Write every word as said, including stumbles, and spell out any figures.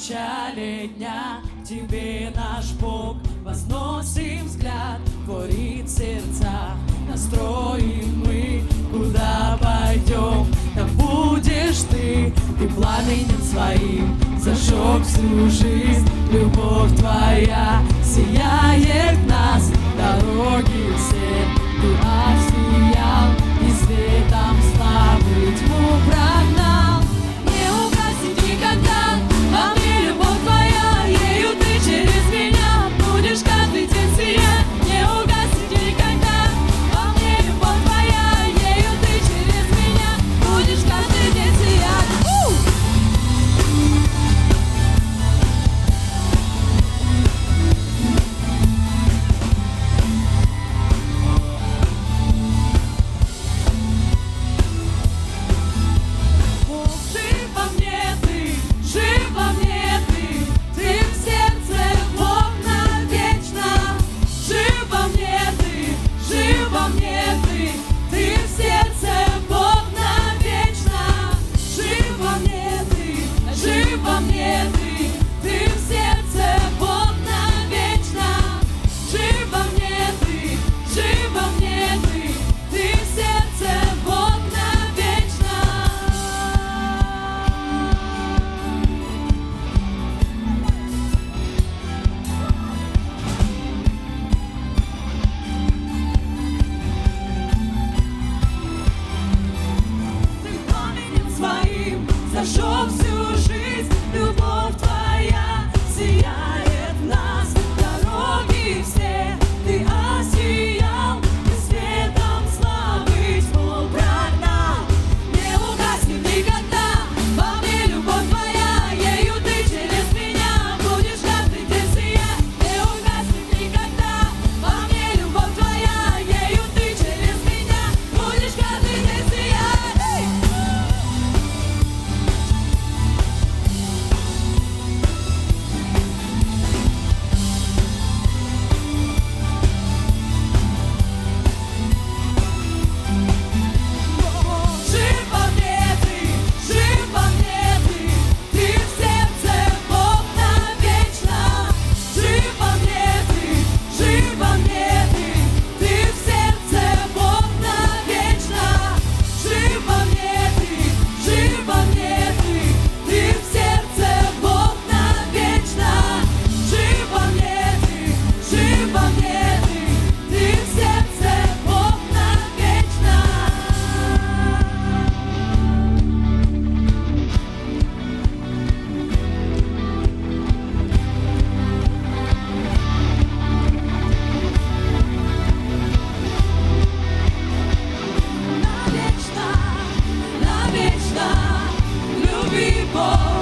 начале дня к Тебе, наш Бог, возносим взгляд, творит сердца. Настроим мы, куда пойдем, там будешь Ты, Ты пламенем своим зажег всю жизнь. Любовь Твоя сияет в нас, дороги все Ты осиял, и светом славы тьму прогнал. Не угаснет никогда во мне любовь Твоя, ею Ты через меня будешь каждый день сиять. Не угаснет никогда во мне любовь Твоя, ею Ты через меня будешь каждый день сиять. Жив во мне Ты, жив во мне Ты, Ты в сердце Бог навечно. Жив во мне Ты, жив во мне Ты, Ты в сердце Бог навечно. Жив во мне Ты, жив во мне Ты, Ты в сердце Бог навечно. Жив во мне Ты, жив во мне Ты, Ты в сердце Бог навечно. Ты пламенем своим зажег всю жизнь. Любовь Твоя сияет в нас, дороги все Ты осиял, и светом славы тьму прогнал. Не угаснет никогда во мне любовь Твоя, ею Ты через меня будешь каждый день сиять. Не угаснет никогда во мне любовь Твоя, ею Ты через меня будешь каждый день сиять. Эй! Жив во мне Ты, жив во мне Ты, Ты в сердце Бог навечно. Жив во мне Ты, жив во мне Ты, Ты в сердце Бог навечно. Жив во мне Ты, жив во мне Ты, Ты в сердце Бог навечно. Жив во мне Ты, жив во мне Ты, Ты в сердце Бог навечно. Навечно, навечно, люби Бог.